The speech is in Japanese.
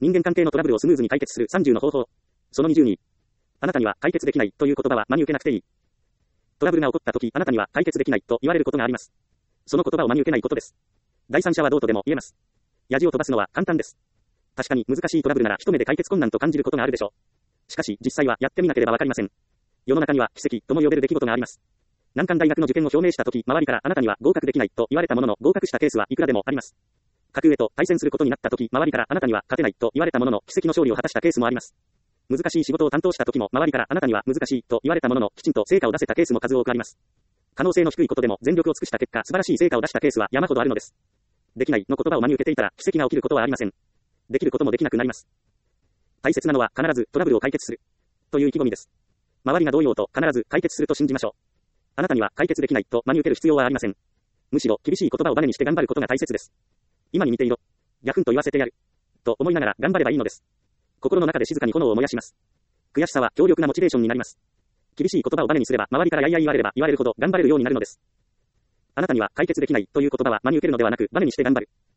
人間関係のトラブルをスムーズに解決する30の方法。その20に、あなたには解決できないという言葉は真に受けなくていい。トラブルが起こった時、あなたには解決できないと言われることがあります。その言葉を真に受けないことです。第三者はどうとでも言えます。ヤジを飛ばすのは簡単です。確かに難しいトラブルなら一目で解決困難と感じることがあるでしょう。しかし実際はやってみなければわかりません。世の中には奇跡とも呼べる出来事があります。難関大学の受験を表明した時、周りからあなたには合格できないと言われたものの合格したケースはいくらでもあります。格上と対戦することになった時、周りからあなたには勝てないと言われたものの奇跡の勝利を果たしたケースもあります。難しい仕事を担当した時も周りからあなたには難しいと言われたもののきちんと成果を出せたケースも数多くあります。可能性の低いことでも全力を尽くした結果素晴らしい成果を出したケースは山ほどあるのです。できないの言葉を真に受けていたら奇跡が起きることはありません。できることもできなくなります。大切なのは必ずトラブルを解決するという意気込みです。周りがどう言おうと必ず解決すると信じましょう。あなたには解決できないと真に受ける必要はありません。むしろ厳しい言葉をバネにして頑張ることが大切です。今に似ていろ。ギャフンと言わせてやる。と思いながら頑張ればいいのです。心の中で静かに炎を燃やします。悔しさは強力なモチベーションになります。厳しい言葉をバネにすれば周りからやいやい言われれば言われるほど頑張れるようになるのです。あなたには解決できないという言葉は真に受けるのではなくバネにして頑張る。